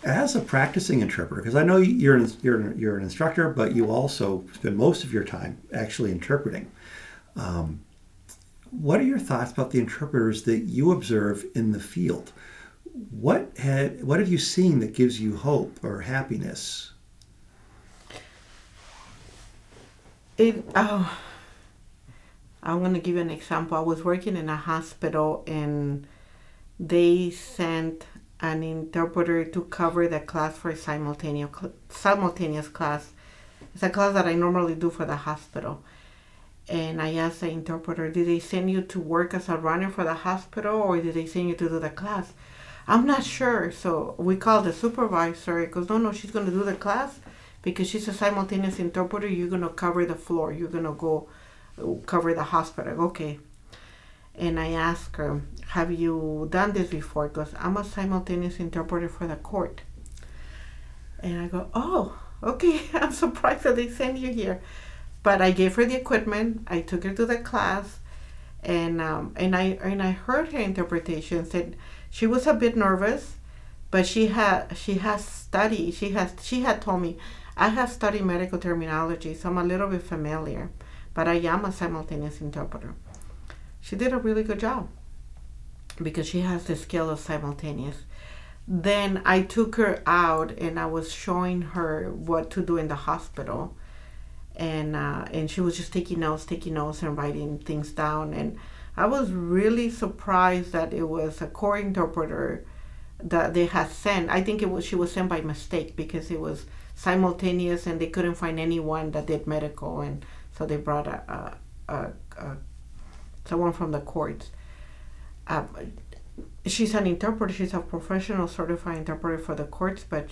As a practicing interpreter, because I know you're an instructor, but you also spend most of your time actually interpreting. What are your thoughts about the interpreters that you observe in the field? What have you seen that gives you hope or happiness? It. Oh, I'm gonna give you an example. I was working in a hospital, and they sent an interpreter to cover the class for a simultaneous class. It's a class that I normally do for the hospital. And I asked the interpreter, did they send you to work as a runner for the hospital, or did they send you to do the class? I'm not sure. So we called the supervisor. He goes, no, no, she's going to do the class because she's a simultaneous interpreter. You're going to cover the floor. You're going to go cover the hospital. Okay. And I asked her, have you done this before? Because I'm a simultaneous interpreter for the court. And I go, oh, okay. I'm surprised that they sent you here. But I gave her the equipment. I took her to the class, and I heard her interpretation. Said she was a bit nervous, but she has studied. She had told me, I have studied medical terminology, so I'm a little bit familiar. But I am a simultaneous interpreter. She did a really good job because she has the skill of simultaneous. Then I took her out and I was showing her what to do in the hospital, and she was just taking notes, and writing things down. And I was really surprised that it was a core interpreter that they had sent. I think she was sent by mistake because it was simultaneous and they couldn't find anyone that did medical, and so they brought a someone from the courts. Uh, she's an interpreter. She's a professional certified interpreter for the courts, but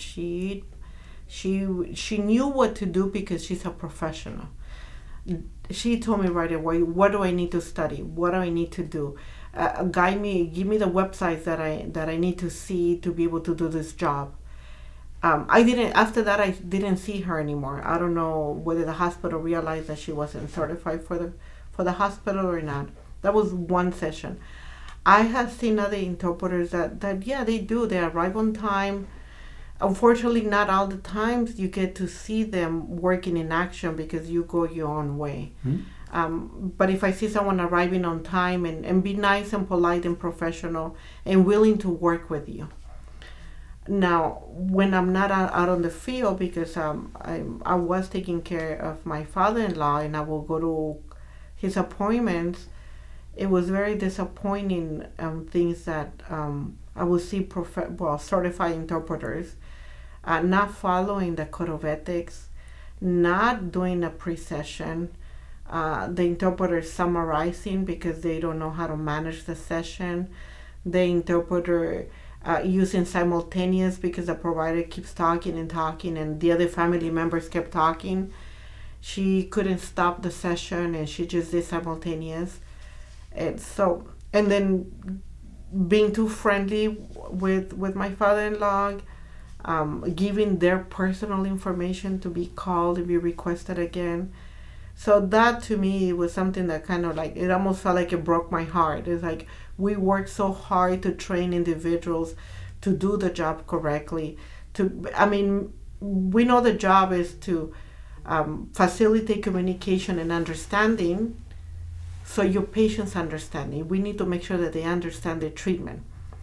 she knew what to do because she's a professional. She told me right away, what do I need to study? What do I need to do? Guide me, give me the websites that I need to see to be able to do this job. I didn't. After that, I didn't see her anymore. I don't know whether the hospital realized that she wasn't certified for the hospital or not. That was one session. I have seen other interpreters that yeah, they do. They arrive on time. Unfortunately, not all the times you get to see them working in action because you go your own way. But if I see someone arriving on time and be nice and polite and professional and willing to work with you. Now, when I'm not out on the field, because I was taking care of my father-in-law and I will go to his appointments, it was very disappointing things that I would see certified interpreters not following the code of ethics, not doing a pre-session, the interpreter summarizing because they don't know how to manage the session, the interpreter using simultaneous because the provider keeps talking and talking and the other family members kept talking. She couldn't stop the session and she just did simultaneous. And then being too friendly with my father-in-law, giving their personal information to be called and be requested again. So that to me was something that kind of like, it almost felt like it broke my heart. It's like we work so hard to train individuals to do the job correctly. We know the job is to facilitate communication and understanding, so your patients understand it. We need to make sure that they understand the treatment.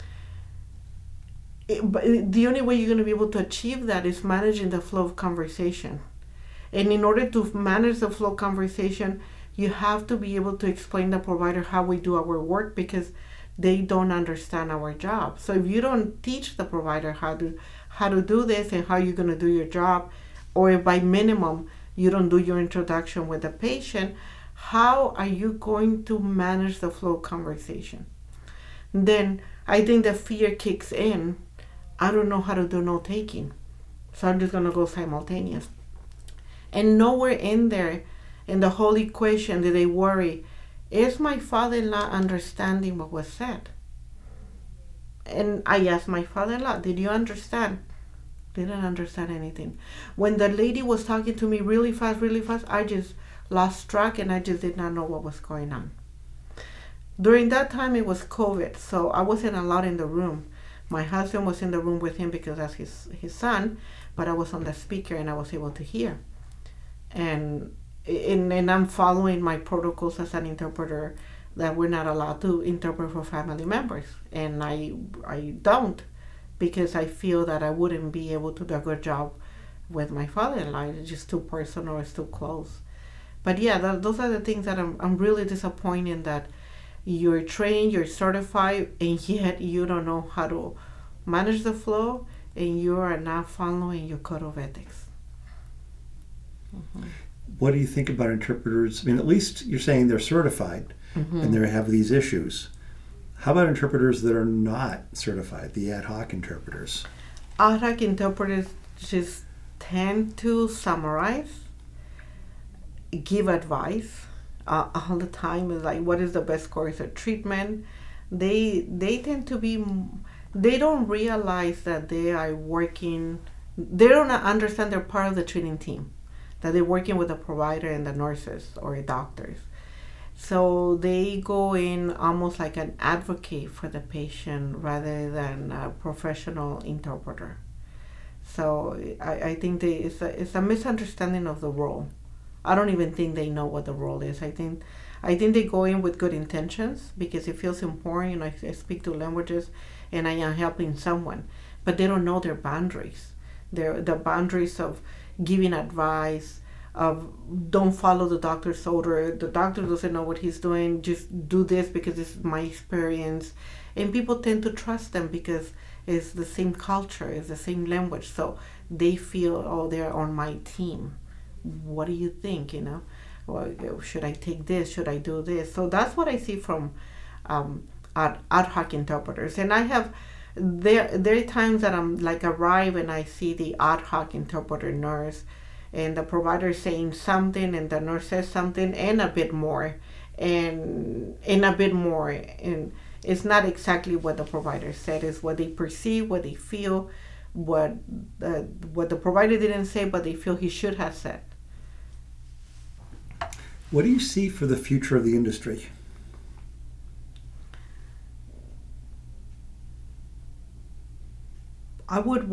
But the only way you're going to be able to achieve that is managing the flow of conversation. And in order to manage the flow of conversation, you have to be able to explain to the provider how we do our work because they don't understand our job. So if you don't teach the provider how to do this and how you're going to do your job, or if by minimum you don't do your introduction with the patient, how are you going to manage the flow of conversation? Then I think the fear kicks in. I don't know how to do note taking, so I'm just going to go simultaneous. And nowhere in there, in the whole equation, did they worry, is my father-in-law understanding what was said? And I asked my father-in-law, did you understand? Didn't understand anything. When the lady was talking to me really fast, I just lost track and I just did not know what was going on. During that time, it was COVID, so I wasn't allowed in the room. My husband was in the room with him because that's his son, but I was on the speaker and I was able to hear. And I'm following my protocols as an interpreter, that we're not allowed to interpret for family members, and I don't, because I feel that I wouldn't be able to do a good job with my father-in-law. It's just too personal, it's too close. But yeah, those are the things that I'm really disappointed, that you're trained, you're certified, and yet you don't know how to manage the flow, and you are not following your code of ethics. Mm-hmm. What do you think about interpreters? I mean, at least you're saying they're certified, mm-hmm. and they have these issues. How about interpreters that are not certified, the ad hoc interpreters? Ad hoc interpreters just tend to summarize, give advice all the time. Is like, what is the best course of treatment? They tend to be. They don't realize that they are working. They don't understand they're part of the treating team, that they're working with the provider and the nurses or doctors. So they go in almost like an advocate for the patient rather than a professional interpreter. So I think it's a misunderstanding of the role. I don't even think they know what the role is. I think they go in with good intentions because it feels important. You know, I speak two languages and I am helping someone, but they don't know their boundaries. The boundaries of giving advice, of don't follow the doctor's order. The doctor doesn't know what he's doing. Just do this because this is my experience. And people tend to trust them because it's the same culture, it's the same language. So they feel, oh, they're on my team. What do you think, you know? Well, should I take this? Should I do this? So that's what I see from ad hoc interpreters. And I have, there are times that I'm like arrive and I see the ad hoc interpreter nurse, and the provider saying something and the nurse says something and a bit more and a bit more, and it's not exactly what the provider said. It's what they perceive, what they feel, what the provider didn't say but they feel he should have said. What do you see for the future of the industry? I would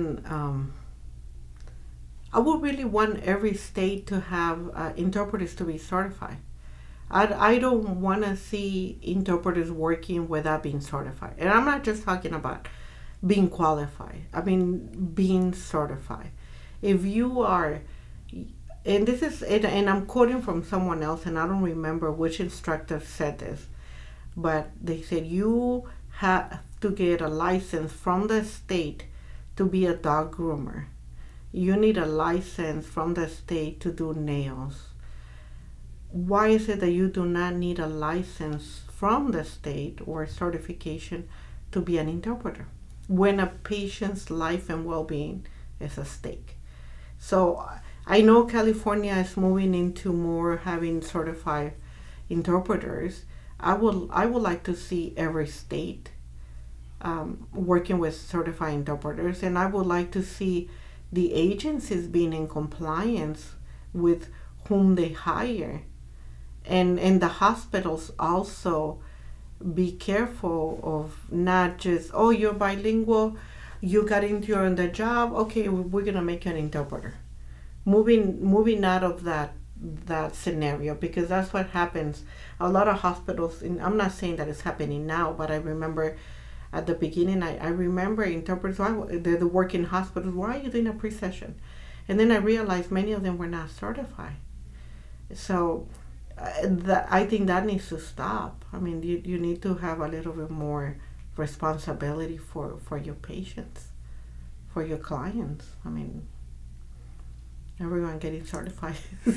really want every state to have interpreters to be certified. I don't want to see interpreters working without being certified. And I'm not just talking about being qualified. I mean, being certified. If you are, and this is, and I'm quoting from someone else, and I don't remember which instructor said this, but they said you have to get a license from the state to be a dog groomer. You need a license from the state to do nails. Why is it that you do not need a license from the state or certification to be an interpreter when a patient's life and well-being is at stake? So I know California is moving into more having certified interpreters. I would like to see every state working with certified interpreters, and I would like to see the agencies being in compliance with whom they hire, and the hospitals also be careful of not just, oh, you're bilingual, you got into on the job, okay, we're gonna make you an interpreter. Moving out of that scenario, because that's what happens. A lot of hospitals, and I'm not saying that it's happening now, but I remember at the beginning, I remember interpreters, they're working in hospitals, why are you doing a pre-session? And then I realized many of them were not certified. So I think that needs to stop. I mean, you need to have a little bit more responsibility for your patients, for your clients. I mean, everyone getting certified.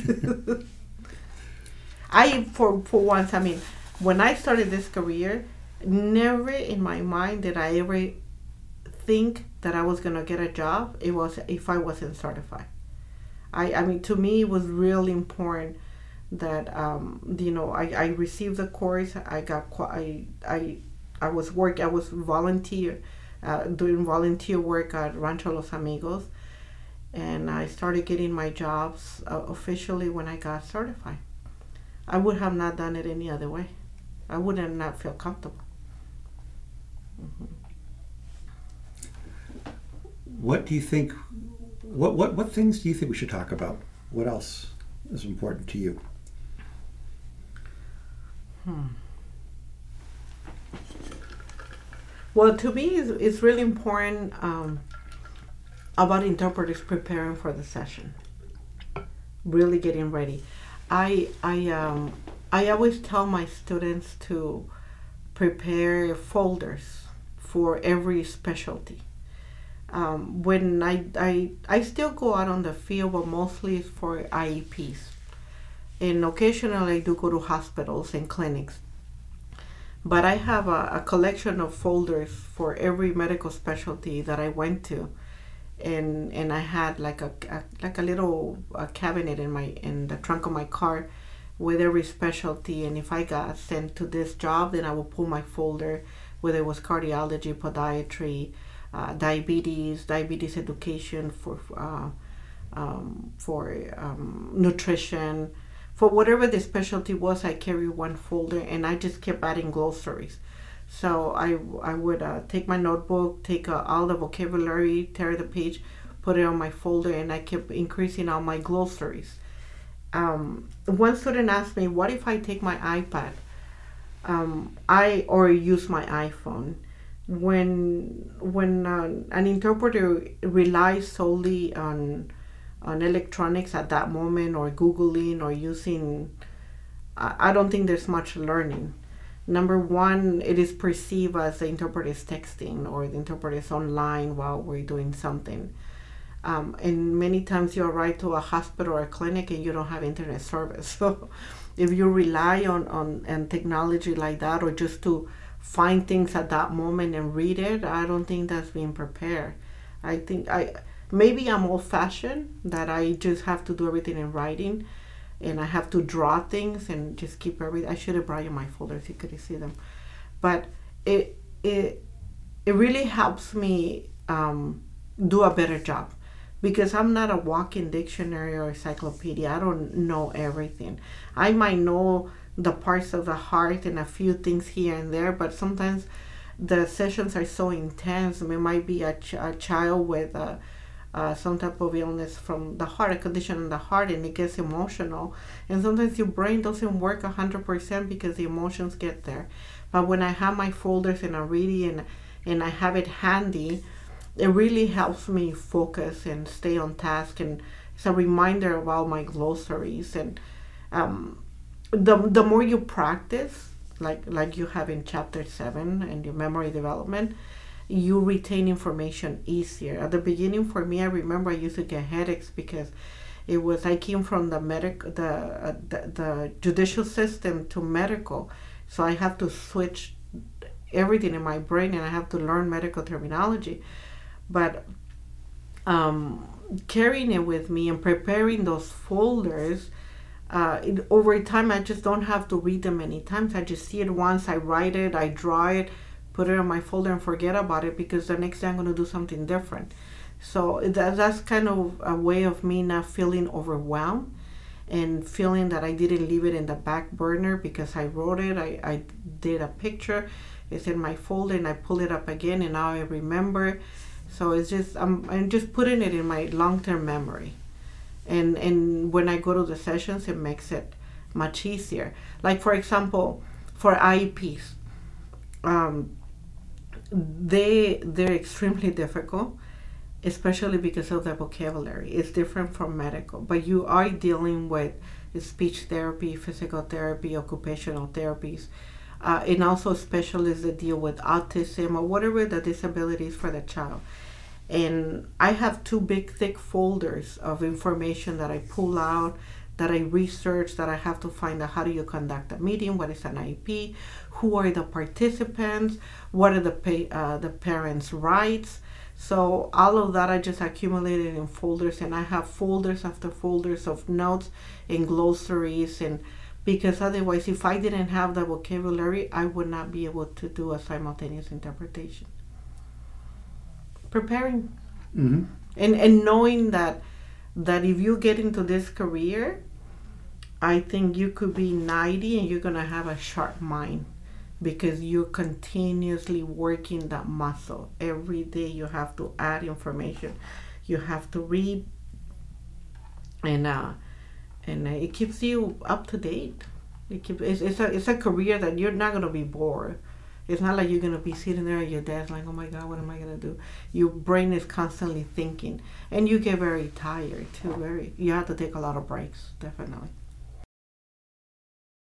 For once, I mean, when I started this career, never in my mind did I ever think that I was going to get a job if I wasn't certified. I mean, to me, it was really important that, I received the course. I was doing volunteer work at Rancho Los Amigos, and I started getting my jobs officially when I got certified. I would have not done it any other way. I would have not felt comfortable. Mm-hmm. what do you think? What things do you think we should talk about? What else is important to you? Well, to me, it's really important about interpreters preparing for the session, really getting ready. I always tell my students to prepare folders for every specialty. When I still go out on the field, but mostly it's for IEPs. And occasionally I do go to hospitals and clinics. But I have a collection of folders for every medical specialty that I went to. And I had like a little cabinet in the trunk of my car with every specialty. And if I got sent to this job, then I would pull my folder, whether it was cardiology, podiatry, diabetes education, for nutrition, for whatever the specialty was. I carry one folder, and I just kept adding glossaries. So I would take my notebook, take all the vocabulary, tear the page, put it on my folder, and I kept increasing all my glossaries. One student asked me, what if I take my iPad or use my iPhone? When an interpreter relies solely on electronics at that moment, or Googling, or using, I don't think there's much learning. Number one, it is perceived as the interpreter is texting, or the interpreter is online while we're doing something. And many times you arrive to a hospital or a clinic and you don't have internet service. So if you rely on technology like that, or just to find things at that moment and read it, I don't think that's being prepared. I think maybe I'm old-fashioned, that I just have to do everything in writing, and I have to draw things and just keep everything. I should have brought you my folders, you could see them. But it really helps me do a better job, because I'm not a walking dictionary or encyclopedia. I don't know everything. I might know the parts of the heart and a few things here and there, but sometimes the sessions are so intense. It might be a child with some type of illness from the heart, a condition in the heart, and it gets emotional. And sometimes your brain doesn't work 100% because the emotions get there. But when I have my folders and I'm reading and I have it handy, it really helps me focus and stay on task. And it's a reminder of all my glossaries. And the more you practice, like you have in chapter 7 and your memory development, you retain information easier. At the beginning, for me, I remember I used to get headaches because I came from the judicial system to medical, so I have to switch everything in my brain, and I have to learn medical terminology. But carrying it with me and preparing those folders, over time, I just don't have to read them many times. I just see it once, I write it, I draw it, put it on my folder, and forget about it, because the next day I'm going to do something different. So that's kind of a way of me not feeling overwhelmed, and feeling that I didn't leave it in the back burner because I wrote it, I did a picture, it's in my folder, and I pull it up again, and now I remember. So it's just, I'm just putting it in my long-term memory. And when I go to the sessions, it makes it much easier. Like, for example, for IEPs, they're extremely difficult, especially because of the vocabulary. It's different from medical, but you are dealing with speech therapy, physical therapy, occupational therapies, and also specialists that deal with autism or whatever the disability is for the child. And I have 2 big, thick folders of information that I pull out, that I research, that I have to find out how do you conduct a meeting, what is an IEP, who are the participants, what are the parents' rights. So all of that I just accumulated in folders, and I have folders after folders of notes and glossaries, and because otherwise, if I didn't have the vocabulary, I would not be able to do a simultaneous interpretation. Preparing. Mm-hmm. And knowing that if you get into this career, I think you could be 90 and you're going to have a sharp mind, because you're continuously working that muscle. Every day you have to add information, you have to read, and it keeps you up to date. It's a career that you're not gonna be bored. It's not like you're gonna be sitting there at your desk like, oh my God, what am I gonna do? Your brain is constantly thinking, and you get very tired too. You have to take a lot of breaks, definitely.